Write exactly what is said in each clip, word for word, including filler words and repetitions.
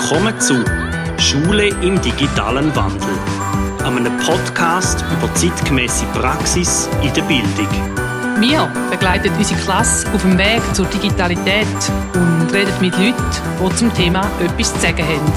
Willkommen zu Schule im digitalen Wandel, einem Podcast über zeitgemäße Praxis in der Bildung. Wir begleiten unsere Klasse auf dem Weg zur Digitalität und reden mit Leuten, die zum Thema etwas zu sagen haben.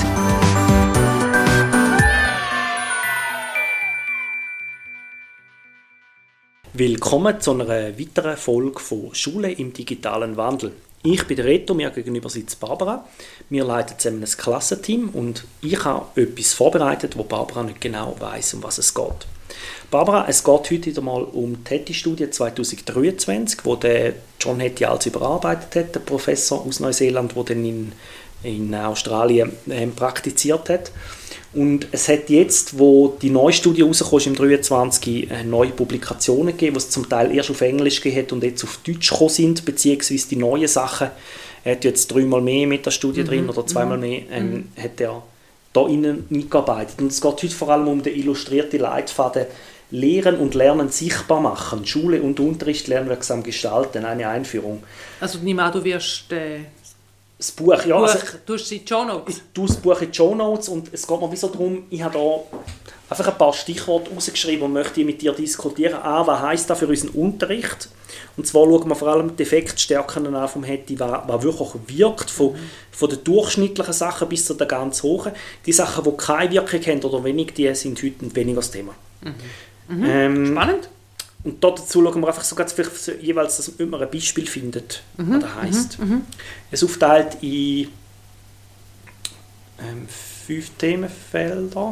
Willkommen zu einer weiteren Folge von Schule im digitalen Wandel. Ich bin der Reto, mir gegenüber sitzt Barbara. Wir leiten zusammen ein Klassenteam und ich habe etwas vorbereitet, wo Barbara nicht genau weiss, um was es geht. Barbara, es geht heute wieder mal um die Hattie-Studie zwanzig dreiundzwanzig, wo der John Hattie alles überarbeitet hat, der Professor aus Neuseeland, der dann in, in Australien äh, praktiziert hat. Und es hat jetzt, wo die neue Studie rausgekommen ist, im dreiundzwanzig, neue Publikationen gegeben, die es zum Teil erst auf Englisch gegeben hat und jetzt auf Deutsch gekommen sind, beziehungsweise die neuen Sachen. Er hat jetzt dreimal mehr mit der Studie mhm. drin oder zweimal mehr ähm, mhm. hat er da innen mitgearbeitet. Und es geht heute vor allem um den illustrierten Leitfaden Lehren und Lernen sichtbar machen, Schule und Unterricht lernwirksam gestalten, eine Einführung. Also nimm an, du wirst... Äh Das Buch, ja. Buch, also du hast die Show Notes. Ich tue das Buch in die Show Notes und es geht mir wie so darum, ich habe da einfach ein paar Stichworte rausgeschrieben und möchte mit dir diskutieren. A, was heisst das für unseren Unterricht? Und zwar schauen wir vor allem die Effektstärken an vom Hattie, was, was wirklich wirkt, von, von den durchschnittlichen Sachen bis zu den ganz hohen. Die Sachen, die keine Wirkung haben oder wenig, die sind heute weniger das Thema. Mhm. Mhm. Ähm, Spannend. Und dazu schauen wir einfach so ganz vielleicht jeweils, dass man ein Beispiel findet, mhm, was das heisst. Mhm, es ist aufteilt in ähm, fünf Themenfelder,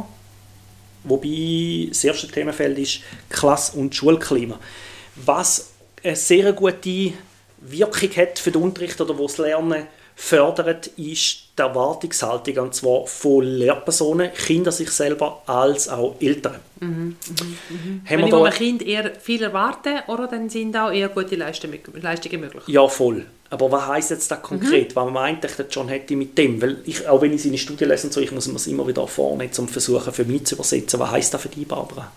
wobei das erste Themenfeld ist Klasse- und Schulklima. Was eine sehr gute Wirkung hat für den Unterricht oder wo das Lernen fördert, ist die Erwartungshaltung, und zwar von Lehrpersonen, Kinder sich selber als auch Eltern. Mhm, mhm, mhm. Wenn ich vom Kind eher viel erwarte, oder dann sind auch eher gute Leistungen möglich? Ja, voll. Aber was heisst jetzt das konkret? Mhm. Was meint der John Hattie mit dem? Weil ich, auch wenn ich seine Studie lese, so, ich muss mir es immer wieder vornehmen, um versuchen, für mich zu übersetzen. Was heisst das für dich, Barbara?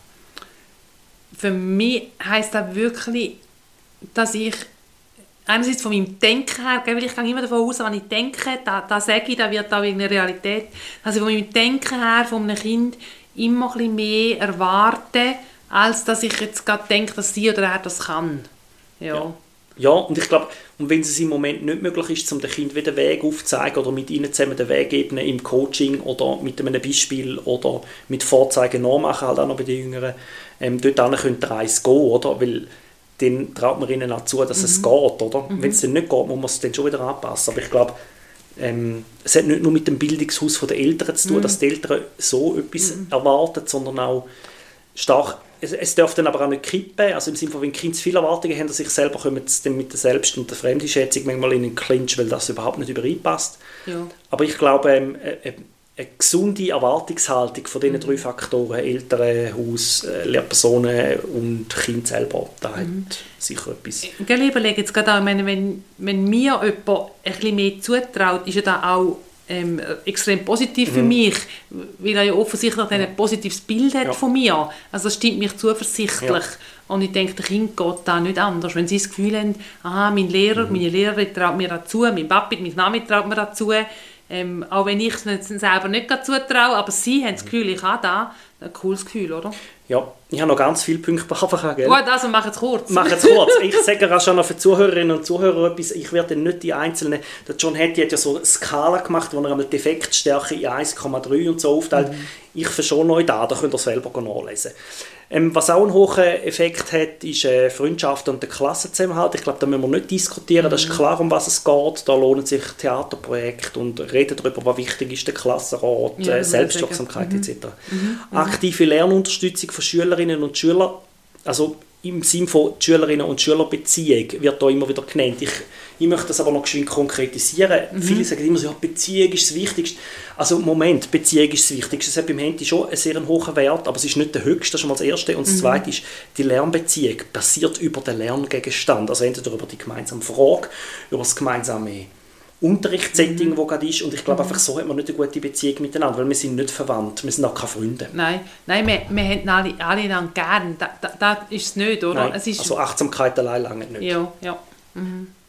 Für mich heisst das wirklich, dass ich einerseits von meinem Denken her, weil ich gehe immer davon aus, wenn ich denke, da, da sage ich, da wird auch eine Realität, dass ich von meinem Denken her von einem Kind immer ein bisschen mehr erwarte, als dass ich jetzt gerade denke, dass sie oder er das kann. Ja, ja. ja und ich glaube, und wenn es im Moment nicht möglich ist, um dem Kind wieder den Weg aufzuzeigen oder mit ihnen zusammen den Weg ebnen im Coaching oder mit einem Beispiel oder mit Vorzeigen nachmachen, halt auch noch bei den Jüngeren, ähm, dort könnte der Reis gehen, oder? Weil dann traut man ihnen auch zu, dass mhm. es geht, oder? Mhm. Wenn es dann nicht geht, muss man es dann schon wieder anpassen. Aber ich glaube, ähm, es hat nicht nur mit dem Bildungshaus der Eltern zu tun, mhm. dass die Eltern so etwas mhm. erwarten, sondern auch stark, es, es darf dann aber auch nicht kippen, also im Sinne von, wenn Kinder zu viele Erwartungen haben, dass sich selber kommen sie dann mit der Selbst- und der Fremdeinschätzung manchmal in einen Clinch, weil das überhaupt nicht übereinpasst. Ja. Aber ich glaube, ähm, äh, eine gesunde Erwartungshaltung von diesen mhm. drei Faktoren, Eltern, Haus, Lehrpersonen und Kind selber, da hat mhm. sicher etwas. Ich überlege jetzt gerade auch, ich meine, wenn, wenn mir jemand ein bisschen mehr zutraut, ist ja das auch ähm, extrem positiv mhm. für mich, weil er ja offensichtlich ein positives Bild hat ja. von mir. Also das stimmt mich zuversichtlich. Ja. Und ich denke, der Kind geht da nicht anders. Wenn sie das Gefühl haben, aha, mein Lehrer, mhm. meine Lehrerin traut mir dazu, mein Papi, meine Mami traut mir dazu, Ähm, auch wenn ich es selber nicht zutraue, aber sie haben das Gefühl, ich habe da ein cooles Gefühl, oder? Ja, ich habe noch ganz viele Punkte, Barbara. Gell? Gut, also mach jetzt kurz. Mach jetzt kurz. Ich sage auch schon noch für Zuhörerinnen und Zuhörer etwas, ich werde nicht die einzelnen, der John Hattie hat ja so eine Skala gemacht, wo er einmal die Effektstärke in eins Komma drei und so aufteilt. Mhm. Ich verschone euch da, da könnt ihr selber nachlesen. Ähm, was auch einen hohen Effekt hat, ist äh, Freundschaft und der Klassenzusammenhalt. Ich glaube, da müssen wir nicht diskutieren, mhm. das ist klar, um was es geht. Da lohnen sich Theaterprojekte und reden darüber, was wichtig ist, der Klassenrat, ja, äh, Selbstwirksamkeit mhm. et cetera. Mhm. Aktive Lernunterstützung von Schülerinnen und Schülern, also im Sinne von Schülerinnen und Schülerbeziehung wird da immer wieder genannt. Ich, ich möchte das aber noch geschwind konkretisieren. Mhm. Viele sagen immer so, ja, Beziehung ist das Wichtigste. Also Moment, Beziehung ist das Wichtigste. Es hat beim Handy schon einen sehr hohen Wert, aber es ist nicht der höchste, das ist schon mal das Erste. Und das mhm. Zweite ist, die Lernbeziehung basiert über den Lerngegenstand. Also entweder über die gemeinsame Frage, über das gemeinsame Unterrichtssetting, mhm. wo gerade ist. Und ich glaube, mhm. einfach so hat man nicht eine gute Beziehung miteinander, weil wir sind nicht verwandt, wir sind auch keine Freunde. Nein, Nein wir, wir haben alle, alle dann gern. Das da, da ist es nicht, oder? Nein, es ist also Achtsamkeit allein lange nicht. Ja, ja. Mhm.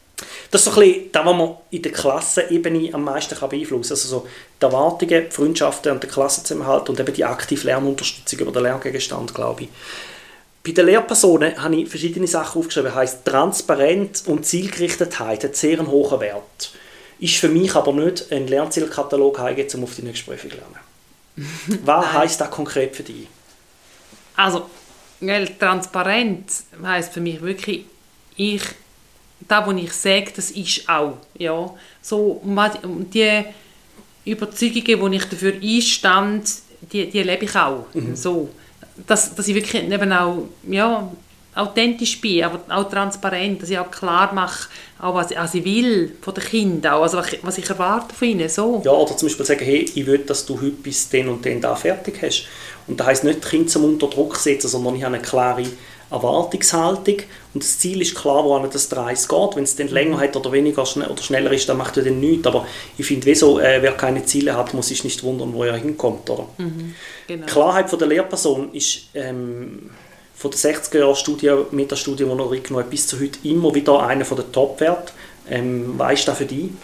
Das ist so ein bisschen das, was man in der Klassenebene am meisten beeinflussen kann. Also so die Erwartungen, die Freundschaften und den Klassenzusammenhalt und eben die aktive Lernunterstützung über den Lerngegenstand, glaube ich. Bei den Lehrpersonen habe ich verschiedene Sachen aufgeschrieben. Das heisst, Transparenz und Zielgerichtetheit hat sehr einen hohen Wert. Ist für mich aber nicht ein Lernzielkatalog heimgehen, um auf die nächste Prüfung zu lernen. Was heisst das konkret für dich? Also, Transparenz heisst für mich wirklich, ich, das, was ich sage, das ist auch. Ja. So, die Überzeugungen, die ich dafür einstand, die, die lebe ich auch. Mhm. So, dass, dass ich wirklich eben auch ja, authentisch bin, aber auch transparent, dass ich auch klar mache, auch was, was ich will von den Kindern, auch, also was, ich, was ich erwarte von ihnen. So. Ja, oder zum Beispiel sagen, hey, ich will, dass du heute bis den und den da fertig hast. Und das heisst nicht, die Kinder zum unter Druck setzen, sondern ich habe eine klare Erwartungshaltung und das Ziel ist klar, wohin das Reis geht. Wenn es dann länger hat oder weniger schn- oder schneller ist, dann macht er dann nichts. Aber ich finde, wieso, äh, wer keine Ziele hat, muss sich nicht wundern, wo er hinkommt. Oder? Mhm, genau. Klarheit von der Lehrperson ist ähm, von der sechziger-Jahre-Studie, Metastudie, die noch reingenommen hat, bis zu heute immer wieder einer der Top-Werte. Ähm, was ist das für dich?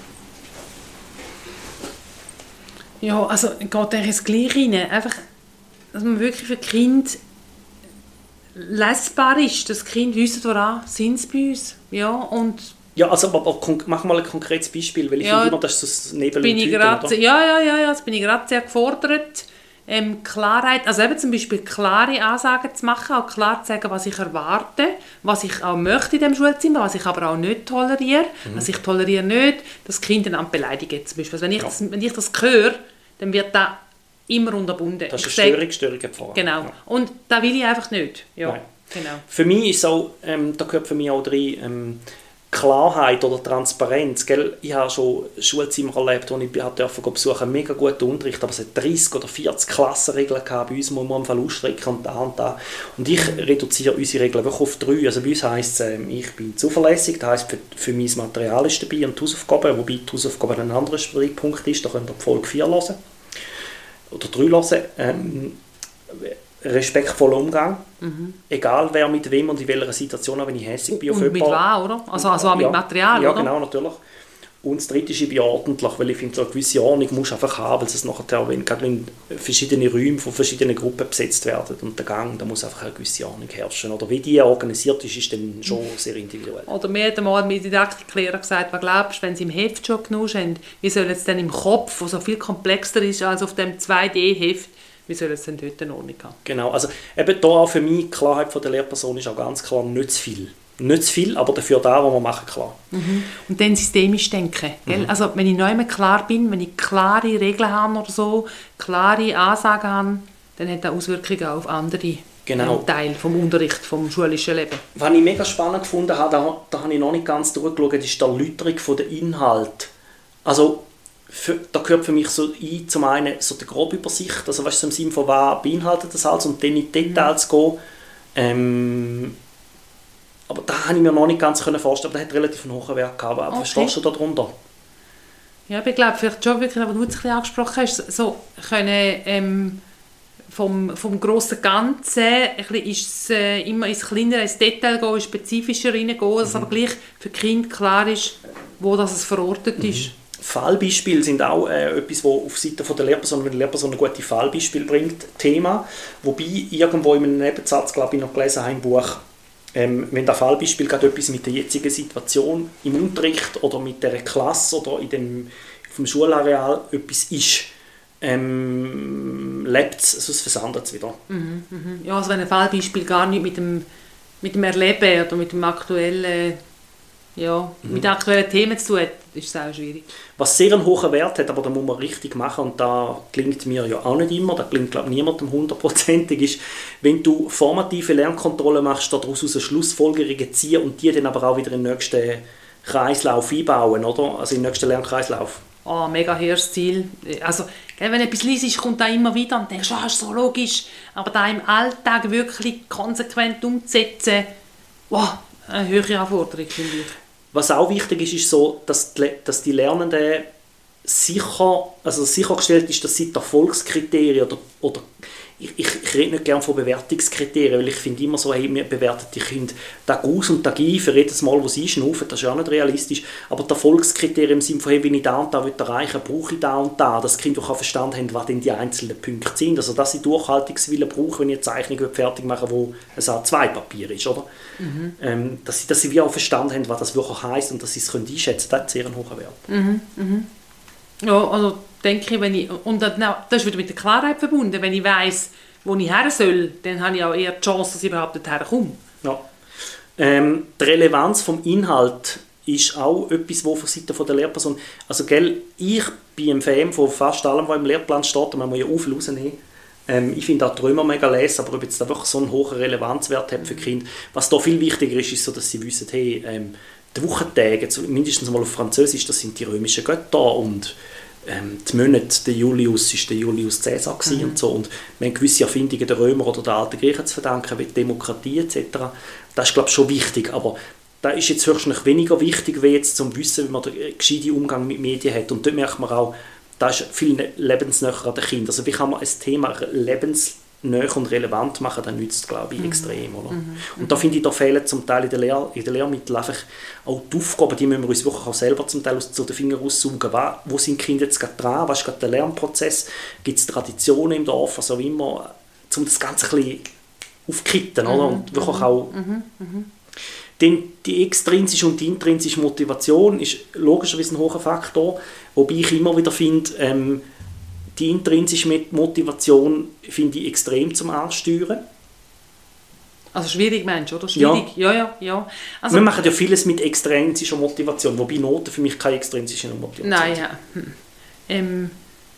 Ja, also geht eigentlich das Gleiche rein. Einfach, dass man wirklich für die Kinder lesbar ist, dass die Kinder wissen, woran sind sie bei uns. Ja, und ja, also aber, aber mach mal ein konkretes Beispiel, weil ich ja, finde immer, das ist so ein Nebel bin ich Tüten, grad, oder? Ja, ja, ja, ja, das bin ich gerade sehr gefordert. Ähm, Klarheit, also eben zum Beispiel klare Ansagen zu machen, auch klar zu sagen, was ich erwarte, was ich auch möchte in dem Schulzimmer, was ich aber auch nicht toleriere. Mhm. Also ich toleriere nicht, dass Kinder einander beleidigen. Zum Beispiel. Also wenn, ich ja. das, wenn ich das höre, dann wird das immer unterbunden. Das ist eine Störung, Störung empfangen. Genau. Ja. Und das will ich einfach nicht. Ja, genau. Für mich ist auch, ähm, da gehört für mich auch rein, ähm, Klarheit oder Transparenz. Gell? Ich habe schon Schulzimmer erlebt, wo ich durfte besuchen, mega guten Unterricht, aber es hat dreißig oder vierzig Klassenregeln gehabt. Bei uns muss man am Fall ausstrecken und da und da. Und ich reduziere unsere Regeln wirklich auf drei. Also bei uns heisst es, ähm, ich bin zuverlässig, das heisst, für, für mein Material ist dabei und die Hausaufgaben, wobei die Hausaufgaben ein anderer Streitpunkt ist, da könnt ihr die Folge vier hören. Oder drei hören. Ähm, respektvoller Umgang, mhm. egal wer mit wem und in welcher Situation, wenn ich hässlich bin auf jemanden. Und mit was, oder? Also, also auch mit ja, Material, ja, oder? Ja, genau, natürlich. Und das Dritte ist, ich bin ordentlich, weil ich finde, so eine gewisse Ordnung muss einfach haben, weil es nachher, wenn, gerade wenn verschiedene Räume von verschiedenen Gruppen besetzt werden und der Gang, da muss einfach eine gewisse Ordnung herrschen. Oder wie die organisiert ist, ist dann schon sehr individuell. Oder mir hat einmal mein Didaktiklehrer gesagt, was glaubst du, wenn sie im Heft schon genug haben, wie soll es dann im Kopf, der so viel komplexer ist als auf dem zwei D-Heft, wie soll es denn dort in Ordnung haben? Genau, also eben da auch für mich die Klarheit von der Lehrperson ist auch ganz klar nicht zu viel. Nicht zu viel, aber dafür da, was wir machen, klar. Mhm. Und dann systemisch denken. Gell? Mhm. Also wenn ich nicht mehr klar bin, wenn ich klare Regeln habe oder so, klare Ansagen habe, dann hat das Auswirkungen auf andere genau. Teile vom Unterricht, vom schulischen Leben. Was ich mega spannend gefunden habe, da, da habe ich noch nicht ganz durchgeschaut, ist die Erläuterung der Inhalte. Also Für, da gehört für mich so ein, zum einen so die grobe Übersicht, also weißt du, im Sinne von was beinhaltet das alles und dann in die Details mhm. gehen. Ähm, aber da habe ich mir noch nicht ganz vorstellen können, aber das hat relativ einen hohen Wert gehabt. Aber okay. Verstehst du darunter? Ja, ich glaube, vielleicht schon wirklich, was du jetzt ein bisschen angesprochen hast, so können ähm, vom, vom grossen Ganzen ein bisschen ist es, äh, immer ins Kleinere, ins Detail gehen, spezifischer reingehen, mhm. dass aber gleich für die Kinder klar ist, wo das es verortet mhm. ist. Fallbeispiele sind auch äh, etwas, das auf Seite der Lehrperson, wenn die Lehrperson ein gutes Fallbeispiel bringt, Thema. Wobei irgendwo in einem Nebensatz, glaube ich, noch gelesen habe im Buch, ähm, wenn das Fallbeispiel gerade etwas mit der jetzigen Situation im Unterricht oder mit der Klasse oder in dem, auf dem Schulareal etwas ist, ähm, lebt es, sonst versandet es wieder. Mhm, mhm. Ja, also wenn ein Fallbeispiel gar nicht mit dem, mit dem Erleben oder mit dem aktuellen Ja, mhm. mit aktuellen Themen zu tun hat, ist es auch schwierig. Was sehr einen hohen Wert hat, aber da muss man richtig machen und da gelingt mir ja auch nicht immer, da gelingt glaube ich niemandem hundertprozentig, ist, wenn du formative Lernkontrolle machst, daraus aus Schlussfolgerungen ziehen und die dann aber auch wieder in den nächsten Kreislauf einbauen, oder? Also in den nächsten Lernkreislauf. Ah, oh, mega hehres Ziel. Also, wenn du etwas liest, kommt da immer wieder und denkst, ah, ist so logisch, aber da im Alltag wirklich konsequent umzusetzen, wow, eine höhere Anforderung, finde ich. Was auch wichtig ist, ist so, dass die, dass die Lernenden sicher, also sichergestellt ist, dass sie die Erfolgskriterien oder, oder ich, ich, ich rede nicht gerne von Bewertungskriterien, weil ich finde immer so, hey, wir bewerten die Kinder Tag aus und Tag ein, für jedes Mal, wo sie schnaufen, das ist ja auch nicht realistisch, aber die Erfolgskriterien im Sinne von, hey, wenn ich da und da erreichen will, brauche ich da und da, dass die Kinder auch verstanden haben, was denn die einzelnen Punkte sind, also dass sie Durchhaltungswillen brauchen, wenn ich eine Zeichnung fertig mache, wo ein A zwei Papier ist, oder? Mhm. Ähm, dass, sie, dass sie wie auch verstanden haben, was das wirklich heisst und dass sie es können einschätzen können, das ist sehr ein hoher Wert. Mhm. Mhm. Ja, also denke ich, wenn ich, und das ist wieder mit der Klarheit verbunden, wenn ich weiss, wo ich her soll, dann habe ich auch eher die Chance, dass ich überhaupt dorthin komme. Ja. Ähm, die Relevanz vom Inhalt ist auch etwas, wo von Seite der Lehrperson, also gell, ich bin ein Fan von fast allem, was im Lehrplan steht, und man muss ja auch viel rausnehmen. Ähm, ich finde auch die Römer mega lesen, aber ob jetzt da wirklich so einen hohen Relevanzwert hat für die Kinder, was da viel wichtiger ist, ist so, dass sie wissen, hey, ähm, die Wochentage, mindestens mal auf Französisch, das sind die römischen Götter und ähm, die Monate, der Julius war der Julius Caesar mhm. und so, und wir haben gewisse Erfindungen der Römer oder der alten Griechen zu verdanken, wie Demokratie et cetera. Das ist, glaube ich, schon wichtig, aber das ist jetzt höchstens weniger wichtig, wie jetzt zum Wissen, wie man den gescheiten Umgang mit Medien hat, und dort merkt man auch, das ist viel lebensnäher an den Kindern. Also wie kann man ein Thema lebensnäher und relevant machen, das nützt, glaube ich, extrem. Oder? Mhm. Und da finde ich, da fehlen zum Teil in den, Lehr- in den Lehrmitteln einfach auch die Aufgaben, die müssen wir uns wirklich auch selber zum Teil aus den Fingern raussaugen. Wo sind die Kinder jetzt gerade dran? Was ist gerade der Lernprozess? Gibt es Traditionen im Dorf, was auch immer, um das Ganze ein bisschen aufzukitten, mhm. oder? Und wirklich mhm. auch mhm. Mhm. Denn die extrinsische und die intrinsische Motivation ist logischerweise ein hoher Faktor, wobei ich immer wieder finde, ähm, die intrinsische Motivation finde ich extrem zum Ansteuern. Also schwierig, meinst du, oder? Schwierig, ja, ja, ja. ja. Also, wir machen ja vieles mit extrinsischer Motivation, wobei Noten für mich keine extrinsische Motivation nein, sind. Ja. Hm. Ähm,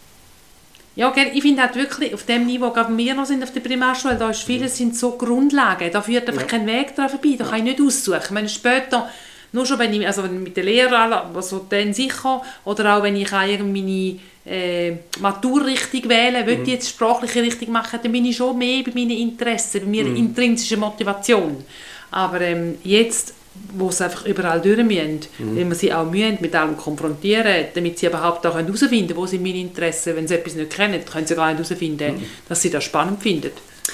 ja, ich finde halt wirklich, auf dem Niveau, wo wir noch sind auf der Primarschule, da ist vieles sind so Grundlagen, da führt einfach ja. kein Weg daran vorbei, da kann ich nicht aussuchen. Ich meine, später, nur schon wenn ich, also mit den Lehrern, also dann sicher, oder auch wenn ich meine äh, Maturrichtung wähle, will mhm. ich jetzt sprachliche Richtung machen, dann bin ich schon mehr bei meinen Interessen, bei meiner mhm. intrinsischen Motivation. Aber ähm, jetzt, wo es einfach überall durch müssen, mhm. wenn wir sie auch müssen, mit allem konfrontieren, damit sie überhaupt auch herausfinden können, wo sind meine Interessen. Wenn sie etwas nicht kennen, können sie gar nicht herausfinden, mhm. dass sie das spannend finden.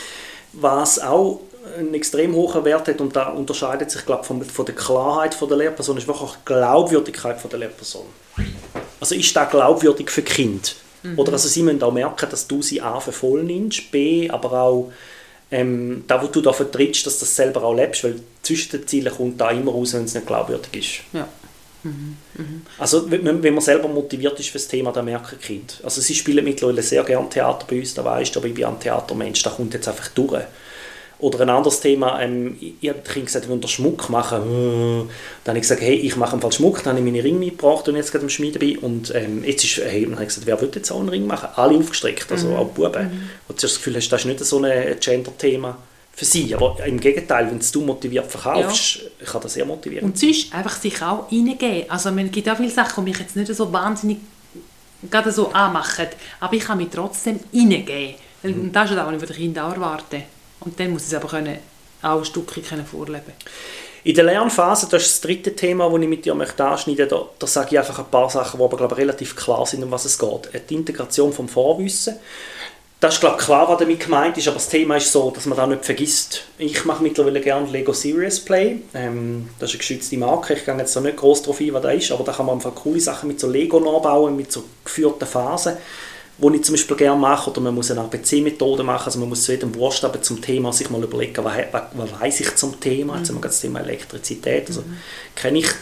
Was auch einen extrem hohen Wert hat, und da unterscheidet sich, glaube ich, von, von der Klarheit von der Lehrperson, ist wirklich auch die Glaubwürdigkeit von der Lehrperson. Also ist das glaubwürdig für Kind? Mhm. Oder also sie müssen auch merken, dass du sie A für voll nimmst, B, aber auch ähm, da, wo du da vertrittst, dass du das selber auch lebst, weil zwischen den Zielen kommt da immer raus, wenn es nicht glaubwürdig ist. Ja. Mhm. Mhm. Also wenn, wenn man selber motiviert ist für das Thema, dann merken Kinder. Also sie spielen mittlerweile sehr gerne Theater bei uns, da weisst du, aber ich bin ein Theatermensch, da kommt jetzt einfach durch. Oder ein anderes Thema, ähm, ich habe den Kindern gesagt, wir wollen Schmuck machen. Dann habe ich gesagt, hey, ich mache im Fall Schmuck, dann habe ich meine Ringe mitgebracht und jetzt gerade am Schmieden bin. Und ähm, jetzt ist, hey, dann habe ich gesagt, wer will jetzt auch einen Ring machen? Alle aufgestreckt, also mhm. auch die Buben. Mhm. Und du hast das Gefühl, hast, das ist nicht so ein Gender-Thema für sie. Aber im Gegenteil, wenn du motiviert verkaufst, ja. kann das sehr motivieren. Und sonst einfach sich auch reingeben. Also es gibt auch viele Sachen, die mich jetzt nicht so wahnsinnig gerade so anmachen, aber ich kann mich trotzdem reingeben. Mhm. Und das ist das, was ich von den Kindern auch erwarte. Und dann muss ich es aber können, auch ein Stückchen vorleben können. In der Lernphase, das ist das dritte Thema, das ich mit dir anschneiden möchte, da, da sage ich einfach ein paar Sachen, die aber glaube ich, relativ klar sind, um was es geht. Die Integration vom Vorwissen. Das ist glaube ich, klar, was damit gemeint ist, aber das Thema ist so, dass man das nicht vergisst. Ich mache mittlerweile gerne Lego Serious Play. Ähm, das ist eine geschützte Marke, ich gehe jetzt da nicht gross darauf ein, was das ist, aber da kann man einfach coole Sachen mit so Lego nachbauen, mit so geführten Phasen, die ich zum Beispiel gerne mache, oder man muss eine A B C-Methode machen, also man muss zu jedem Buchstaben zum Thema sich mal überlegen, was, was, was weiss ich zum Thema, mhm. jetzt haben wir das Thema Elektrizität, also mhm. kenne ich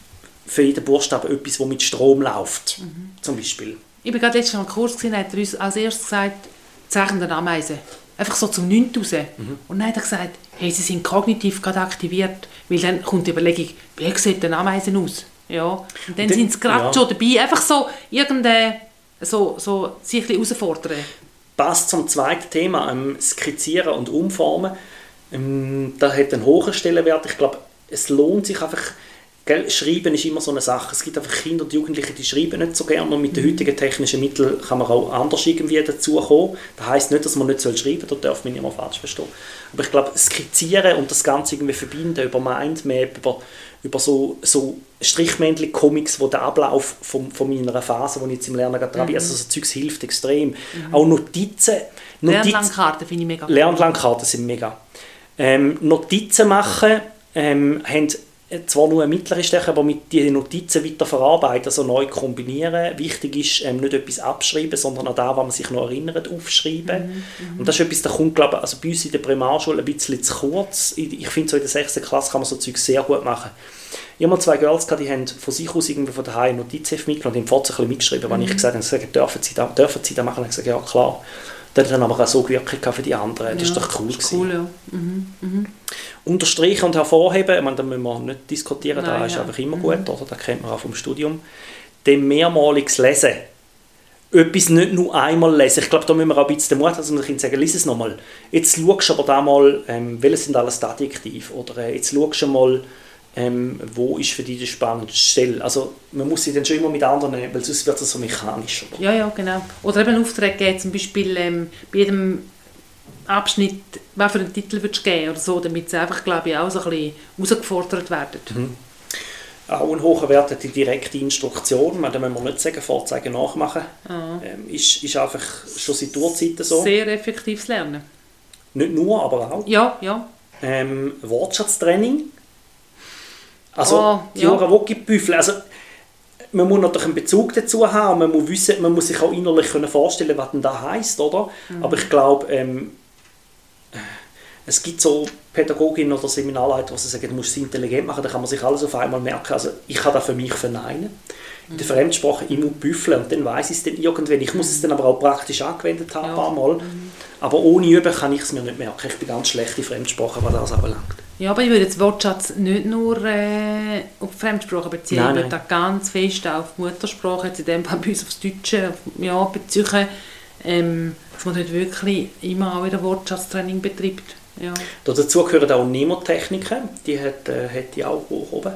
für jeden Buchstaben etwas, das mit Strom läuft, mhm. zum Beispiel. Ich war gerade letztens am Kurs gesehen, hat er uns als erstes gesagt, Zeichen der Ameisen, einfach so zum Nichts raus. Mhm. Und dann hat er gesagt, hey, sie sind kognitiv gerade aktiviert, weil dann kommt die Überlegung, wie sieht eine Ameisen aus? Ja. Und dann, dann sind sie gerade ja. schon dabei, einfach so irgendeine So, so sich ein bisschen herausfordern. Passt zum zweiten Thema, ähm, Skizzieren und Umformen. Ähm, das hat einen hohen Stellenwert. Ich glaube, es lohnt sich einfach, gell, Schreiben ist immer so eine Sache. Es gibt einfach Kinder und Jugendliche, die schreiben nicht so gerne, und mit den heutigen technischen Mitteln kann man auch anders irgendwie dazukommen. Das heisst nicht, dass man nicht schreiben soll, da darf man nicht mal falsch verstehen. Aber ich glaube, Skizzieren und das Ganze irgendwie verbinden über Mindmap, über, über so, so Strichmännchen-Comics, wo der Ablauf von, von meiner Phase, wo ich jetzt im Lernen gerade dran bin, mhm. also so Zeugs hilft extrem. Mhm. Auch Notizen. Notiz Lernlandkarten finde ich mega cool. Lernlandkarten sind mega. Ähm, Notizen machen ähm, haben zwar nur eine mittlere Stärke, aber mit diesen Notizen weiter verarbeiten, also neu kombinieren. Wichtig ist, ähm, nicht etwas abschreiben, sondern auch da, was man sich noch erinnert, aufschreiben. Mhm, und das ist etwas, das kommt, glaube ich, also bei uns in der Primarschule ein bisschen zu kurz. Ich finde, so in der sechsten Klasse kann man so Zeug sehr gut machen. Ich habe mal zwei Girls gehabt, die haben von sich aus irgendwie von daheim Notizheft mitgenommen und die haben ein bisschen mitgeschrieben, mhm. wenn ich gesagt habe, gesagt, dürfen Sie das, dürfen Sie das machen? Und ich habe gesagt, ja klar. Das hat dann aber auch so gewirkt für die anderen. Das ja, ist doch cool. Das ist cool, ja. Mhm, mhm. Unterstreichen und hervorheben, ich meine, da müssen wir nicht diskutieren, Nein, das ist ja. einfach immer mhm. gut, oder? Das kennt man auch vom Studium. Dann mehrmaliges Lesen. Etwas nicht nur einmal lesen. Ich glaube, da müssen wir auch ein bisschen den Mut haben, dass wir sagen, lies es nochmal. Jetzt schaust du aber da mal, ähm, welche sind alles Adjektive. Oder äh, jetzt schaust du mal, ähm, wo ist für dich die spannendste Stelle. Also man muss sich dann schon immer mit anderen nehmen, weil sonst wird es so mechanisch. Oder? Ja, ja, genau. Oder eben Aufträge geben, zum Beispiel ähm, bei jedem Abschnitt, was für einen Titel würdest du geben oder so, damit sie einfach, glaube ich, auch so ein bisschen herausgefordert werden. Mhm. Auch eine hochwertige direkte Instruktion, da müssen wir nicht sagen, vorzeigen, nachmachen, ah. ähm, ist, ist einfach schon seit Urzeiten so. Sehr effektives Lernen. Nicht nur, aber auch. Ja, ja. Ähm, Wortschatztraining. Also oh, die ja. Jura-Woki-Büffel, also man muss natürlich einen Bezug dazu haben, man muss, wissen, man muss sich auch innerlich können vorstellen, was denn das heisst, oder? Mhm. Aber ich glaube, ähm, es gibt so Pädagoginnen oder Seminarleiter, die sagen, du musst es intelligent machen, dann kann man sich alles auf einmal merken. Also ich kann das für mich verneinen. In der Fremdsprache immer büffeln und dann weiss ich es dann irgendwann. Ich muss es dann aber auch praktisch angewendet haben, ja. ein paar Mal. Mhm. Aber ohne Üben kann ich es mir nicht merken. Ich bin ganz schlecht in Sprache, was das anbelangt. Ja, aber ich würde den Wortschatz nicht nur äh, auf Fremdsprache beziehen, nein, ich würde auch ganz fest auf Muttersprache, jetzt in dem Fall bei uns aufs Deutsche, ja, beziehen, ähm, dass man dort wirklich immer auch wieder Wortschatztraining betreibt. Ja. Dazu gehören auch Nemotechniken, die hat, äh, hat die auch hoch oben.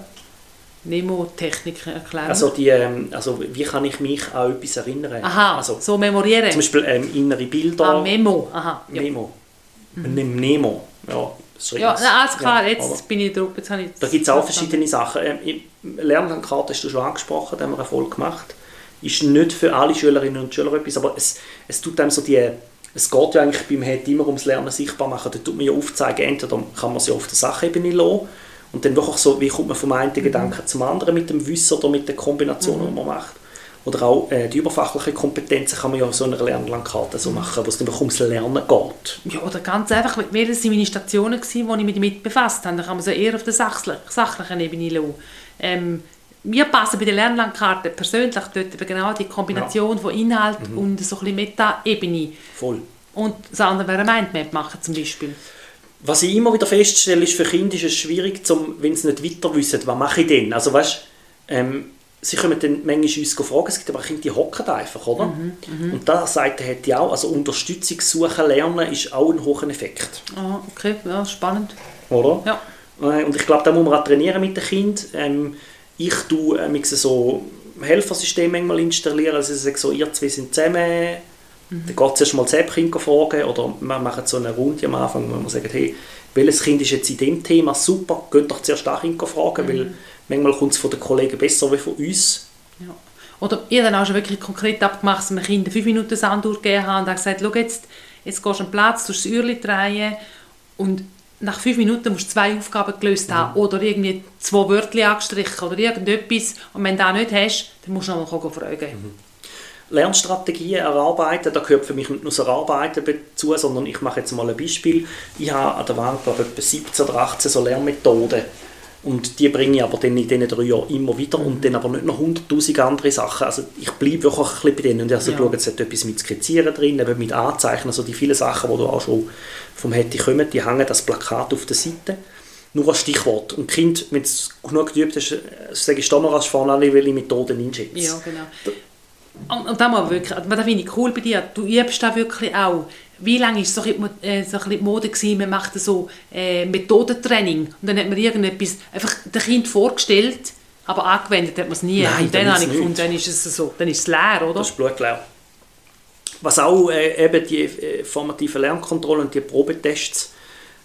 Nemotechniken erklären? Also, die, ähm, also wie kann ich mich an etwas erinnern? Aha, also, so memorieren? Zum Beispiel ähm, innere Bilder. Ah, Memo, aha. Ja. Memo. Mhm. Nemo, ja. Ja, alles klar, ja, jetzt oder? bin ich drauf. Jetzt habe ich da gibt es auch verschiedene Sachen. Ähm, Lernlandkarte hast du schon angesprochen, da haben wir Erfolg gemacht. Ist nicht für alle Schülerinnen und Schüler etwas, aber es, es tut einem so die... Es geht ja eigentlich beim H E T immer ums Lernen sichtbar machen. Da tut man ja aufzeigen, entweder kann man sie auf der Sachebene lassen und dann wirklich so, wie kommt man vom einen mhm. Gedanken zum anderen mit dem Wissen oder mit den Kombinationen, mhm. die man macht. Oder auch äh, die überfachlichen Kompetenzen kann man ja auf so einer Lernlandkarte so machen, wo es dann ums Lernen geht. Ja, oder ganz einfach, welches waren meine Stationen, die ich mich damit befasst habe. Da kann man so eher auf der sachlichen, sachlichen Ebene lassen. Ähm, wir passen bei der Lernlandkarte persönlich dort genau die Kombination ja. von Inhalt mhm. und so ein bisschen Meta-Ebene. Voll. Und das andere wäre eine Mindmap machen zum Beispiel. Was ich immer wieder feststelle, ist, für Kinder ist es schwierig, zum, wenn sie nicht weiter wissen, was mache ich denn? Also weißt, ähm, sie kommen dann manchmal uns fragen, es gibt aber Kinder, die hocken einfach, oder? Mhm, mh. Und da sagt er ja auch, also Unterstützung suchen, lernen ist auch ein hoher Effekt. Ah, okay, ja, spannend. Oder? Ja. Und ich glaube, da muss man auch trainieren mit den Kindern. Ähm, ich tue äh, so Helfersysteme manchmal installieren, also ich sage so, ihr zwei sind zusammen, mhm. dann geht es erst mal das Kind fragen, oder wir machen so eine Runde am Anfang, wo man sagt, hey, welches Kind ist jetzt in dem Thema super, geht doch zuerst das Kind fragen, mhm. weil manchmal kommt es von den Kollegen besser als von uns. Ja. Oder ihr dann auch schon wirklich konkret abgemacht, dass wir Kindern fünf Minuten Sanduhr gegeben haben und dann gesagt, schau jetzt, jetzt gehst du an den Platz, du das Uhrchen drehen und nach fünf Minuten musst du zwei Aufgaben gelöst haben mhm. oder irgendwie zwei Wörter angestrichen oder irgendetwas und wenn du das nicht hast, dann musst du noch mal fragen. Mhm. Lernstrategien erarbeiten, da gehört für mich nicht nur das Erarbeiten dazu, sondern ich mache jetzt mal ein Beispiel. Ich habe an der Wand, glaube ich, etwa siebzehn oder achtzehn so Lernmethoden. Und die bringe ich aber dann in diesen drei Jahren immer wieder und dann aber nicht noch hunderttausend andere Sachen. Also ich bleibe wirklich ein bisschen bei denen. Und also ja. schaue, jetzt hat etwas mit Skizzieren drin, eben mit Anzeichnen, also die vielen Sachen, die du auch schon vom Hätte kommen, die hängen das Plakat auf der Seite. Nur ein Stichwort. Und Kind, wenn es genug geübt hast, sage ich da noch als vorne alle, welche Methoden einschätzt. Ja, genau. Und, und das, mal wirklich, das finde ich cool bei dir. Du übst das wirklich auch. Wie lange war es so ein bisschen die Mode gewesen, man macht so äh, Methodentraining und dann hat man irgendetwas einfach dem Kind vorgestellt, aber angewendet hat man es nie. Nein, und dann habe ich gefunden, dann ist es so, dann ist es leer, oder? Das ist blutleer. Was auch äh, eben die äh, formativen Lernkontrollen und die Probetests,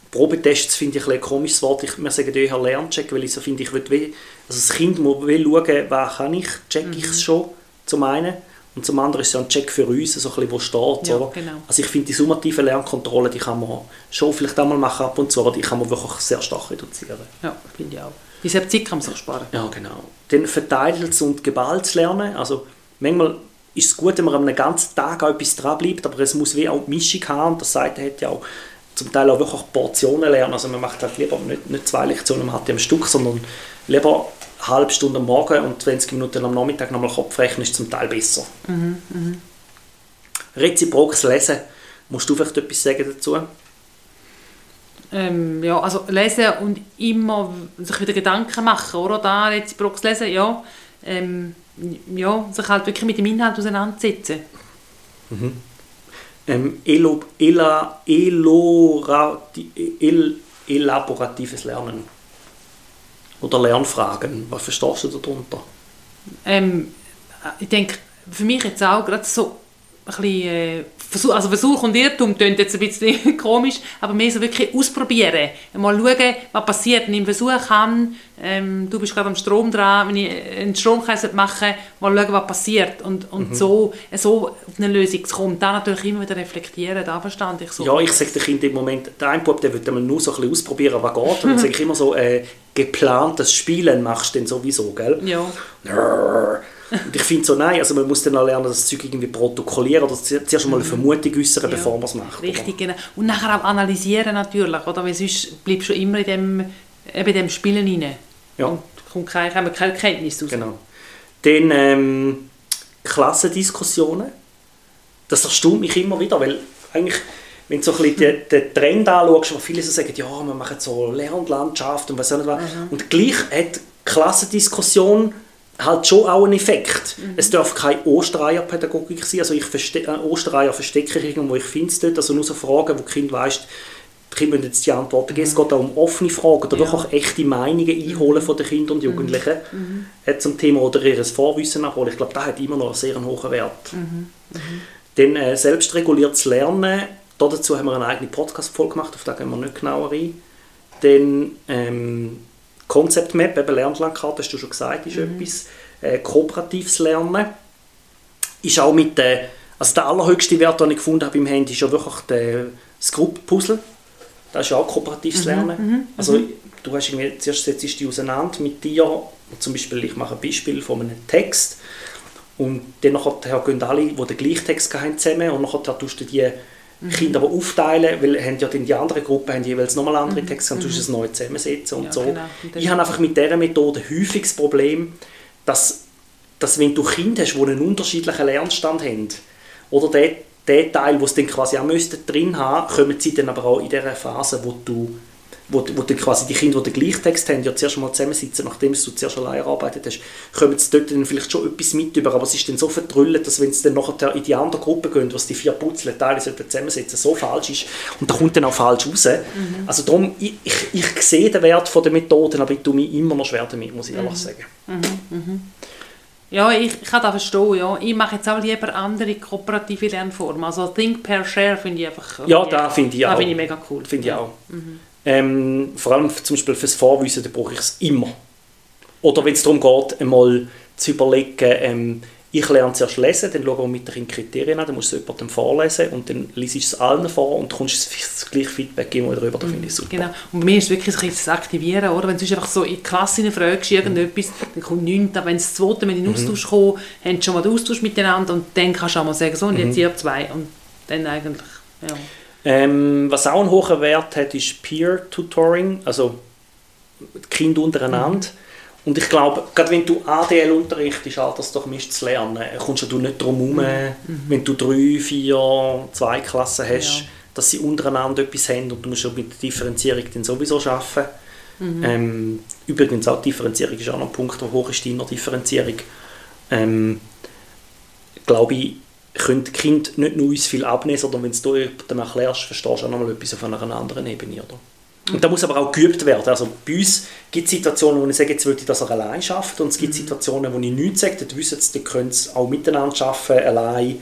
Probetests finde ich ein, ein komisches Wort. Ich, wir sagen eher Lerncheck, weil ich so finde, ich will, also das Kind muss will schauen, was kann ich, check ich es schon, zum einen. Und zum anderen ist es ja ein Check für uns, so ein bisschen, wo steht. Ja, oder? genau. Also ich finde, die summativen Lernkontrollen, die kann man schon vielleicht einmal machen ab und zu, aber die kann man wirklich sehr stark reduzieren. Ja, finde ich auch. Diese Zeit kann man sich sparen. Ja, genau. Dann verteiltes und geballtes Lernen. Also manchmal ist es gut, wenn man an einem ganzen Tag auch etwas dran bleibt, aber es muss wie auch die Mischung haben. Und das sagt er, hat ja auch zum Teil auch wirklich Portionen lernen. Also man macht halt lieber nicht, nicht zwei Lektionen am am Stück, sondern lieber eine halbe Stunde am Morgen und zwanzig Minuten am Nachmittag nochmal Kopfrechnen ist zum Teil besser. Mhm, mh. Reziprokes Lesen. Musst du vielleicht etwas sagen dazu? Ähm, ja, also lesen und immer sich wieder Gedanken machen, oder? Da reziprokes Lesen, ja. Ähm, ja, sich halt wirklich mit dem Inhalt auseinandersetzen. Mhm. Ähm, elo, ela, elorati, el, elaboratives Lernen. Oder Lernfragen. Was verstehst du darunter? Ähm, ich denke, für mich jetzt auch gerade so ein bisschen, äh, Versuch, also Versuch und Irrtum klingt jetzt ein bisschen komisch, aber mehr so wirklich ausprobieren. Mal schauen, was passiert. Wenn ich einen Versuch habe, ähm, du bist gerade am Strom dran, wenn ich einen Stromkreis mache, mal schauen, was passiert. Und, und mhm. so, so auf eine Lösung zu kommen. Dann natürlich immer wieder reflektieren, da verstand ich so. Ja, ich sage den Kindern im Moment, der eine Bub, der will nur so ein bisschen ausprobieren, was geht. Und dann sage ich immer so, äh, geplantes Spielen machst du dann sowieso, gell? Ja. Und ich finde so, nein, also man muss dann auch lernen, das Zeug irgendwie protokollieren oder zuerst mal eine Vermutung äußern, ja, bevor man es macht. Richtig, genau. Und nachher auch analysieren natürlich, oder? Weil sonst bleibst du immer in dem, eben dem Spielen rein. Ja. Und kommt keine, haben wir keine Kenntnis raus. Genau. Dann ähm, Klassendiskussionen. Das erstaunt mich immer wieder, weil eigentlich, wenn du so ein bisschen den, den Trend anschaust, wo viele so sagen, ja, wir machen so Lernlandschaft und was auch nicht was. Mhm. Und gleich hat Klassendiskussion halt schon auch einen Effekt. Mhm. Es darf keine Ostereierpädagogik sein. Also ich verste- äh, Ostereier verstecke ich irgendwo, ich finde es dort. Also nur so Fragen, wo die Kinder weiss, die Kinder müssen jetzt die Antworten geben. Mhm. Es geht auch um offene Fragen oder ja. wirklich echte Meinungen einholen von den Kindern und Jugendlichen. Mhm. Hat zum Thema oder ihr Vorwissen abholen. Ich glaube, das hat immer noch einen sehr hohen Wert. Mhm. Mhm. Dann äh, selbstreguliertes Lernen. Dazu haben wir eine eigene Podcast-Folge gemacht, auf da gehen wir nicht genauer ein. Dann ähm, Concept Map, eben Lernlandkarte, hast du schon gesagt, ist mhm. etwas. Äh, kooperatives Lernen ist auch mit der, also der allerhöchste Wert, den ich gefunden habe im Handy, ist ja wirklich der, das Group-Puzzle. Das ist ja auch kooperatives mhm. Lernen. Mhm. Also du hast irgendwie, zuerst setzt du dich auseinander mit dir, zum Beispiel, ich mache ein Beispiel von einem Text und dann nachher gehen alle, die den gleichen Text haben, zusammen und nachher tust du die Mhm. Kinder aber aufteilen, weil haben ja dann die andere Gruppe haben jeweils nochmal andere Texte, dann mhm. tust du es neu zusammensetzen und ja, so. Genau. Und ich habe einfach mit dieser Methode häufig das Problem, dass, dass wenn du Kinder hast, die einen unterschiedlichen Lernstand haben, oder der, der Teil, den sie dann quasi auch müssten, drin haben, kommen sie dann aber auch in dieser Phase, wo du wo, wo dann quasi die Kinder, die den gleichen Text haben, ja zuerst mal zusammensitzen, nachdem du zuerst allein erarbeitet hast, kommen sie dort dann vielleicht schon etwas mit über, aber es ist dann so verdrüllt, dass wenn sie dann nachher in die andere Gruppe gehen, was die vier Puzzle Teile zusammensetzen, so falsch ist und da kommt dann auch falsch raus. Mhm. Also darum, ich, ich, ich sehe den Wert der Methoden, aber ich tue mich immer noch schwer damit, muss ich ehrlich mhm. sagen. Mhm. Mhm. Ja, ich, ich kann das verstehen. Ja. Ich mache jetzt auch lieber andere kooperative Lernformen. Also Think, Pair, Share finde ich einfach... Ja, da finde ich auch. Da finde ich mega cool. Finde ich auch. Mhm. Ähm, vor allem zum Beispiel fürs Vorwissen, da brauche ich es immer. Oder wenn es darum geht, einmal zu überlegen, ähm, ich lerne zuerst lesen, dann schauen wir mit den Kriterien an, dann musst du es jemandem vorlesen und dann liest du es allen vor und kommst das gleiche Feedback immer darüber, das finde ich super. Genau. Und bei mir ist es wirklich das Aktivieren, oder? Wenn du einfach so in die Klasse fragst, irgendetwas, mhm. dann kommt nichts, aber wenn es das zweite Mal in den Austausch mhm. kommt, haben sie schon mal den Austausch miteinander und dann kannst du auch mal sagen, so, und jetzt mhm. ihr zwei und dann eigentlich, ja. Ähm, was auch einen hohen Wert hat, ist Peer-Tutoring, also die Kinder untereinander. Mhm. Und ich glaube, gerade wenn du A D L unterrichtest, altersdurchmischtes zu lernen, kommst du nicht darum herum, mhm. wenn du drei, vier, zwei Klassen hast, ja. dass sie untereinander etwas haben und du musst mit der Differenzierung dann sowieso arbeiten. Mhm. Ähm, übrigens auch die Differenzierung ist auch noch ein Punkt, wo hoch ist die Differenzierung. Ähm, glaube ich, können die Kinder nicht nur uns viel abnehmen, sondern wenn du dem erklärst, verstehst du auch noch mal etwas auf einer anderen Ebene. Oder? Mhm. Und da muss aber auch geübt werden. Also bei uns gibt es Situationen, wo ich sage, jetzt würde ich das auch allein schaffen, und es gibt mhm. Situationen, wo ich nichts sage, dann wissen sie, die können es auch miteinander schaffen, allein.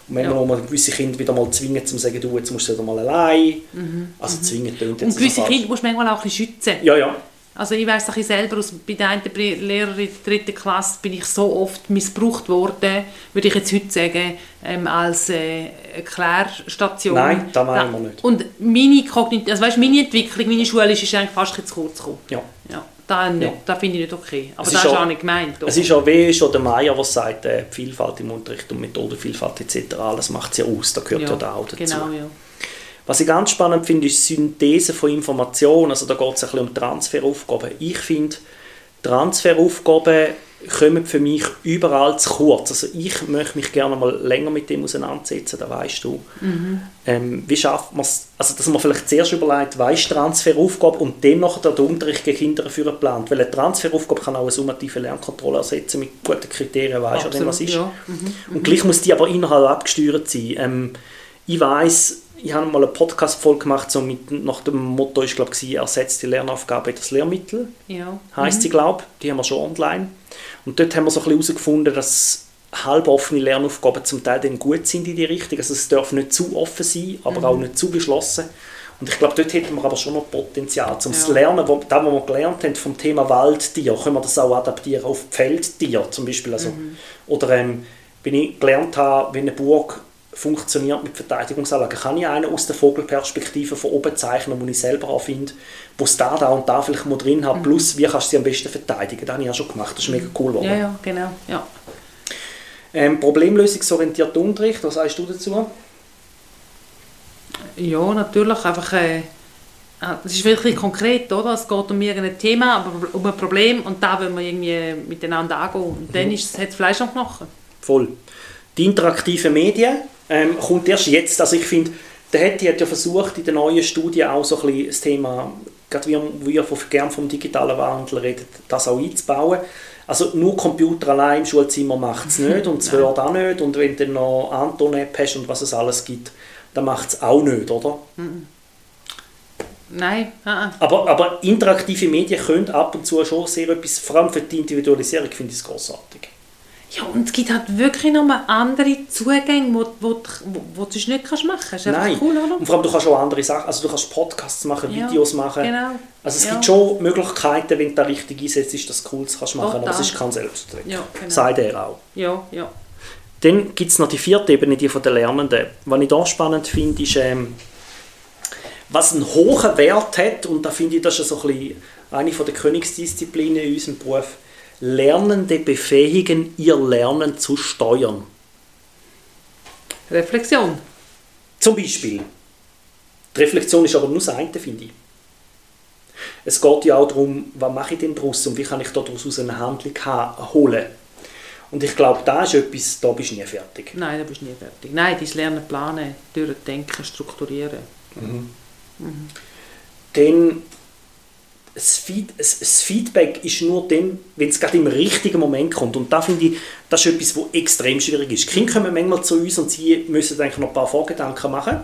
Und manchmal Ja. muss man gewisse Kinder wieder mal zwingen, zum zu sagen, du, jetzt musst du wieder mal allein. Mhm. Also zwingen tönt jetzt Und gewisse so falsch. Kinder musst du manchmal auch ein bisschen schützen. Ja, ja. Also ich weiss auch selber, aus, bei der einen Lehrerin in der dritten Klasse bin ich so oft missbraucht worden, würde ich jetzt heute sagen, ähm, als äh, Erklärstation. Nein, das meinen wir nicht. Und meine, Kognit- also weißt, meine Entwicklung, meine Schule ist eigentlich fast zu kurz gekommen. Ja. Ja, das nicht, Ja. das finde ich nicht okay. Aber Es das ist ist auch- auch nicht gemeint. Es ist ja wie schon der Meier, der sagt, äh, die Vielfalt im Unterricht und Methodenvielfalt et cetera, alles macht es ja aus, da gehört ja, ja da auch dazu. Genau, ja. Was ich ganz spannend finde, ist Synthese von Informationen. Also da geht es ein bisschen um Transferaufgaben. Ich finde, Transferaufgaben kommen für mich überall zu kurz. Also ich möchte mich gerne mal länger mit dem auseinandersetzen, das weißt du. Mhm. Ähm, wie schafft man es, also dass man vielleicht zuerst überlegt, was ist Transferaufgabe und dann noch den Unterricht gegen Kinder für plant. Weil eine Transferaufgabe kann auch eine summative Lernkontrolle ersetzen mit guten Kriterien, weißt du, was ist. Ja. Mhm. Und gleich muss die aber innerhalb abgesteuert sein. Ähm, ich weiss, ich habe mal eine Podcast-Folge gemacht, so mit, nach dem Motto, ich glaube, ersetzt die Lernaufgabe das Lehrmittel, Ja. heisst Mhm. sie, glaube ich. Die haben wir schon online. Und dort haben wir so ein bisschen herausgefunden, dass halboffene Lernaufgaben zum Teil dann gut sind in die Richtung. Also es darf nicht zu offen sein, aber mhm. auch nicht zu geschlossen. Und ich glaube, dort hätten wir aber schon noch Potenzial. Um ja. das Lernen, wo, das, was wir gelernt haben vom Thema Waldtier, können wir das auch adaptieren auf Feldtier zum Beispiel. Also, mhm. Oder ähm, wenn ich gelernt habe, wenn eine Burg funktioniert mit Verteidigungsanlagen, kann ich einen aus der Vogelperspektive von oben zeichnen, wo ich selber auch finde, wo es da, da und da vielleicht mal drin hat, mhm. plus wie kannst du sie am besten verteidigen. Das habe ich auch schon gemacht, das ist mega cool geworden. Ja, ja, genau. Ja. Ähm, problemlösungsorientierter Unterricht, was sagst du dazu? Ja, natürlich, einfach, äh, es ist wirklich konkret, oder? Es geht um irgendein Thema, aber um ein Problem und da wollen wir irgendwie miteinander angehen und dann ist es, hat es Fleisch am Knochen. Voll. Die interaktiven Medien ähm, kommt erst jetzt. Also ich finde, der Hetti hat ja versucht, in der neuen Studie auch so ein bisschen das Thema, gerade wie, wie er gerne vom digitalen Wandel redet, das auch einzubauen. Also nur Computer allein im Schulzimmer macht es nicht und das Word auch nicht. Und wenn du dann noch Anton-App hast und was es alles gibt, dann macht es auch nicht, oder? Nein. Uh-uh. Aber, aber interaktive Medien können ab und zu schon sehr etwas, vor allem für die Individualisierung, finde ich es grossartig. Ja, und es gibt halt wirklich nochmal andere Zugänge, wo, wo, wo, wo du nicht kannst machen kannst. Das ist Nein. Cool, oder? Und vor allem du kannst auch andere Sachen, also du kannst Podcasts machen, Ja, Videos machen. Genau. Also es Ja. gibt schon Möglichkeiten, wenn du da richtig einsetzt, dass du das Cooles kannst machen, Total. aber es ist kein Selbstzweck. Ja, genau. Sagt er auch. Ja, ja. Dann gibt es noch die vierte Ebene, die von den Lernenden. Was ich da spannend finde, ist, ähm, was einen hohen Wert hat, und da finde ich, das ist so ein bisschen eine der Königsdisziplinen in unserem Beruf, Lernende befähigen, ihr Lernen zu steuern. Reflexion. Zum Beispiel. Die Reflexion ist aber nur das eine, finde ich. Es geht ja auch darum, was mache ich denn daraus und wie kann ich daraus eine Handlung holen. Und ich glaube, da ist etwas, da bist du nie fertig. Nein, da bist du nie fertig. Nein, dein Lernen planen, durchdenken, strukturieren. Mhm. Mhm. Dann das, Feed, das Feedback ist nur dann, wenn es gerade im richtigen Moment kommt. Und da finde ich, das ist etwas, was extrem schwierig ist. Die Kinder kommen manchmal zu uns und sie müssen eigentlich noch ein paar Vorgedanken machen.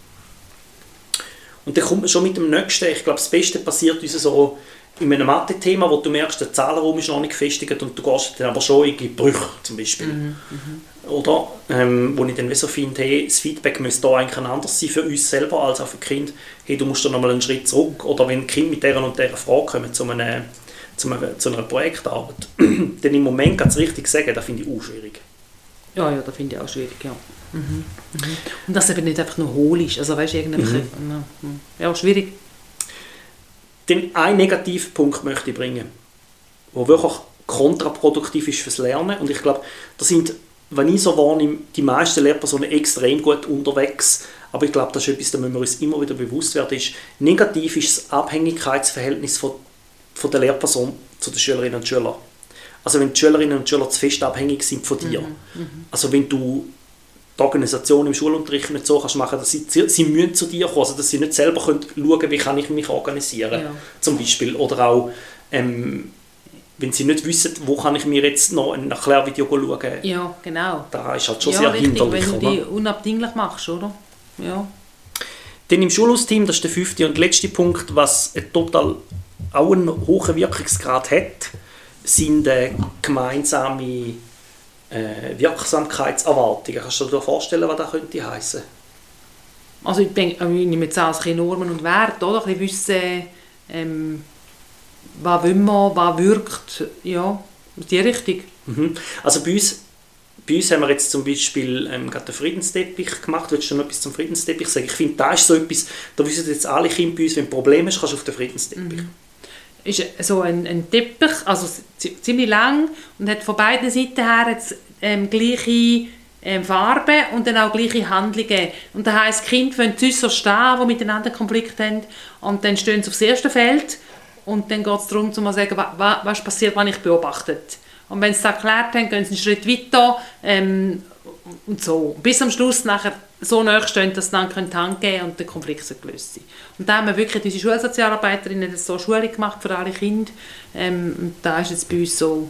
Und dann kommt man schon mit dem Nächsten. Ich glaube, das Beste passiert uns so in einem Mathe-Thema, wo du merkst, der Zahlenraum ist noch nicht gefestigt und du gehst dann aber schon in die Brüche zum Beispiel. Mhm, Oder? Ähm, wo ich dann wie so finde, hey, das Feedback müsste da eigentlich anders sein für uns selber als auch für die Kinder. Hey, du musst da nochmal einen Schritt zurück. Oder wenn die Kinder mit dieser und dieser Frage kommen zu, einem, zu, einem, zu einer Projektarbeit, dann im Moment ganz richtig sagen, das finde ich auch schwierig. Ja, ja, das finde ich auch schwierig, ja. Mhm. Mhm. Und dass es eben nicht einfach nur hohl ist. Also weißt du, irgendwelche... Mhm. Ja, schwierig. Dann einen Negativpunkt möchte ich bringen, der wirklich kontraproduktiv ist fürs Lernen. Und ich glaube, da sind, wenn ich so wahrnehme, die meisten Lehrpersonen extrem gut unterwegs. Aber ich glaube, das ist etwas, da müssen wir uns immer wieder bewusst werden. Ist, negativ ist das Abhängigkeitsverhältnis von, von der Lehrperson zu den Schülerinnen und Schülern. Also wenn die Schülerinnen und Schüler zu fest abhängig sind von dir. Mhm. Mhm. Also wenn du die Organisation im Schulunterricht nicht so kannst machen, dass sie, sie müssen zu dir kommen, also dass sie nicht selber können schauen, wie kann ich mich organisieren, ja. Zum Beispiel. Oder auch, ähm, wenn sie nicht wissen, wo kann ich mir jetzt noch ein Erklärvideo schauen. Ja, genau. Da ist halt schon ja, sehr richtig, hinderlich. Wenn du oder? die unabdinglich machst, oder? Ja. Dann im Schulhausteam, das ist der fünfte und letzte Punkt, was total auch einen hohen Wirkungsgrad hat, sind äh, gemeinsame äh, Wirksamkeitserwartungen. Kannst du dir vorstellen, was das könnte heissen? Also ich denke, ich nehme jetzt auch Normen und Werte, oder? Ein bisschen wissen, ähm, was will man, was wirkt, ja, in die Richtung. Mhm. Also bei uns, bei uns haben wir jetzt zum Beispiel ähm, gerade den Friedensteppich gemacht. Willst du noch etwas zum Friedensteppich sagen? Ich finde, da ist so etwas, da wissen jetzt alle Kinder bei uns, wenn du Probleme hast, kannst du auf den Friedensteppich. Mhm. Ist so ein, ein Teppich, also ziemlich lang und hat von beiden Seiten her jetzt, ähm, gleiche ähm, Farben und dann auch gleiche Handlungen. Und das heisst, die Kinder wollen äußerst stehen, die miteinander Konflikt haben, und dann stehen sie aufs erste Feld und dann geht es darum, zu sagen, was, was, was passiert, was ich beobachtet. Und wenn sie das erklärt haben, gehen sie einen Schritt weiter ähm, und so. Bis am Schluss nachher so nahe stehen, dass sie dann Hand geben können und der Konflikt gelöst sein. Und da haben wir wirklich, diese Schulsozialarbeiterinnen das so Schulung gemacht für alle Kinder. Ähm, und da ist jetzt bei uns so,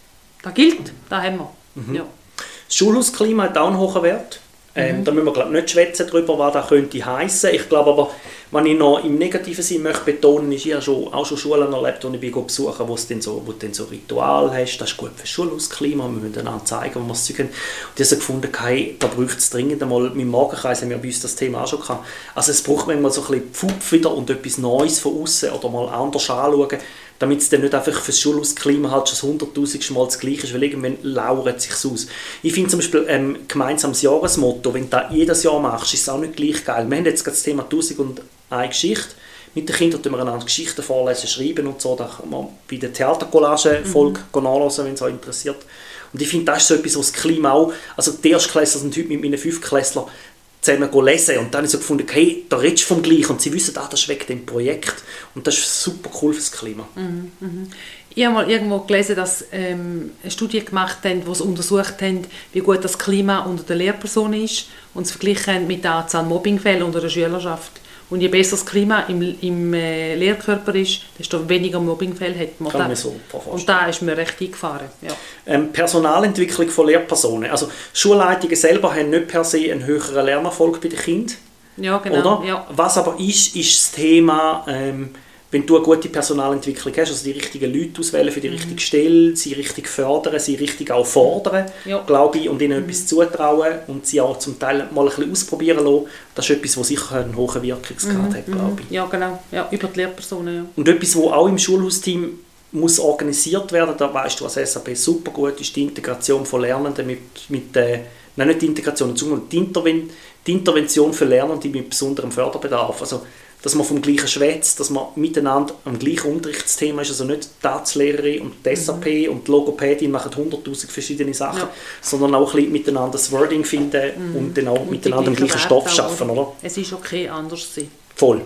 da gilt, da haben wir. Mhm. Ja. Das Schulhausklima hat auch einen hohen Wert. Ähm, mhm. Da müssen wir glaub, nicht schwätzen darüber, was das könnte heissen. Ich glaube aber, was ich noch im negativen Sinn möchte betonen, ist, ich habe schon, auch schon Schulen erlebt, die ich besuche, wo du so, wo dann so Ritual hast. Das ist gut für das Schulhausklima, wir müssen einander zeigen, wo wir es zeigen. Und ich habe so gefunden, hey, da braucht es dringend einmal, mit dem Morgenkreis haben wir bei uns das Thema auch schon gehabt. Also es braucht manchmal so ein bisschen Pfupf wieder und etwas Neues von außen oder mal anders anschauen, damit es dann nicht einfach für das Schulhausklima halt schon das hunderttausendste Mal das Gleiche ist, weil irgendwann lauert es sich aus. Ich finde zum Beispiel ähm, gemeinsames Jahresmotto, wenn du das jedes Jahr machst, ist es auch nicht gleich geil. Wir haben jetzt das Thema tausend und eine Geschichte. Mit den Kindern tun wir einander Geschichten vorlesen, schreiben und so. Da kann man bei der Theatercollage-Folge mhm. nachlesen, wenn es euch interessiert. Und ich finde, das ist so etwas, was das Klima auch... Also die Erstklässler sind heute mit meinen Fünftklässlern zusammen lesen. Und dann habe ich so gefunden, hey, da redest du vom Gleichen. Und sie wissen, ah, das ist wegen dem Projekt. Und das ist super cool für das Klima. Mhm, mhm. Ich habe mal irgendwo gelesen, dass ähm, eine Studie gemacht haben, wo sie untersucht haben, wie gut das Klima unter den Lehrpersonen ist und es verglichen mit der Anzahl Mobbingfälle unter der Schülerschaft. Und je besser das Klima im, im äh, Lehrkörper ist, desto weniger Mobbingfälle hat man. Kann da. man so vorstellen. Und da ist mir recht eingefahren. Ja. Ähm, Personalentwicklung von Lehrpersonen. Also Schulleitungen selber haben nicht per se einen höheren Lernerfolg bei den Kindern. Ja, genau. Oder? Ja. Was aber ist, ist das Thema, ähm, wenn du eine gute Personalentwicklung hast, also die richtigen Leute auswählen für die mhm. richtige Stelle, sie richtig fördern, sie richtig auch fordern, ja. glaube ich, und ihnen mhm. etwas zutrauen und sie auch zum Teil mal ein bisschen ausprobieren lassen, das ist etwas, was sicher einen hohen Wirkungsgrad mhm. hat, glaube ich. Ja, genau. Ja, über die Lehrpersonen. Ja. Und etwas, was auch im Schulhausteam muss organisiert werden, da weißt du als S A P super gut, ist die Integration von Lernenden mit, mit äh, nein, nicht die Integration, sondern die, Interven- die Intervention für Lernende mit besonderem Förderbedarf. Also, dass man vom gleichen schwätzt, dass man miteinander am gleichen Unterrichtsthema ist, also nicht die Tatslehrerin und die S A P mhm. und die Logopädin machen hunderttausend verschiedene Sachen, ja. sondern auch ein bisschen miteinander das Wording finden mhm. und dann auch und miteinander den gleichen Stoff schaffen, oder? Es ist okay, anders sein. Voll.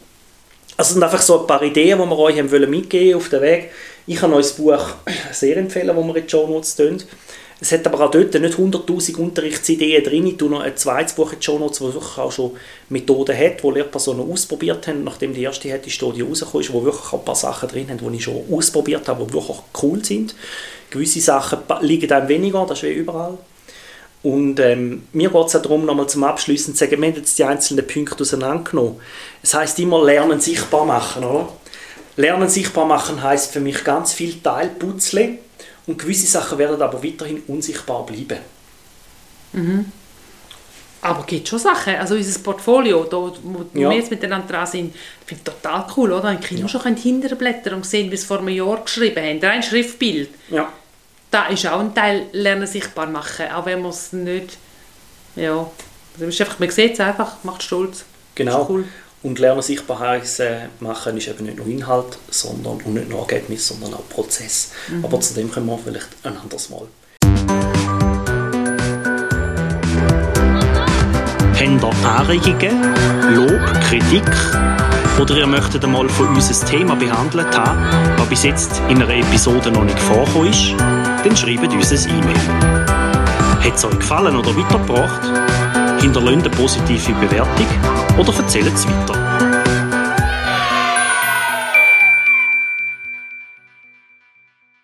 Also sind einfach so ein paar Ideen, die wir euch haben wollen mitgeben auf den Weg. Ich kann euch das Buch sehr empfehlen, das wir in die Shownotes tun. Es hat aber auch dort nicht hunderttausend Unterrichtsideen drin. Ich tue noch ein zweites Buch in die Shownotes, das wirklich auch schon Methoden hat, die Lehrpersonen ausprobiert haben. Nachdem die erste die Studie rausgekommen ist, wo wirklich auch ein paar Sachen drin haben, die ich schon ausprobiert habe, die wirklich cool sind. Gewisse Sachen liegen einem weniger, das ist wie überall. Und ähm, mir geht es auch darum, nochmal zum Abschließen zu sagen, wir haben jetzt die einzelnen Punkte auseinandergenommen. Es heisst immer, Lernen sichtbar machen, oder? Lernen sichtbar machen heisst für mich ganz viel Teilputzle. Und gewisse Sachen werden aber weiterhin unsichtbar bleiben. Mhm. Aber es gibt schon Sachen. Also unser Portfolio, da, wo ja. wir jetzt miteinander dran sind, finde ich total cool, oder? Wenn die Kinder ja. schon hinterblättern und sehen, wie sie vor einem Jahr geschrieben haben. Ein Schriftbild. Ja. Da ist auch ein Teil Lernen sichtbar machen. Auch wenn man es nicht... Ja, das ist einfach, man sieht es einfach, macht stolz. Genau. Cool. Und Lernen sichtbar machen ist eben nicht nur Inhalt, sondern und nicht nur Ergebnis, sondern auch Prozess. Mhm. Aber zu dem kommen wir vielleicht ein anderes Mal. Habt ihr Anregungen, Lob, Kritik oder ihr möchtet einmal von uns ein Thema behandelt haben, das bis jetzt in einer Episode noch nicht vorgekommen ist, dann schreibt uns ein E-Mail. Hat es euch gefallen oder weitergebracht? Hinterlasst eine positive Bewertung oder erzählt es weiter.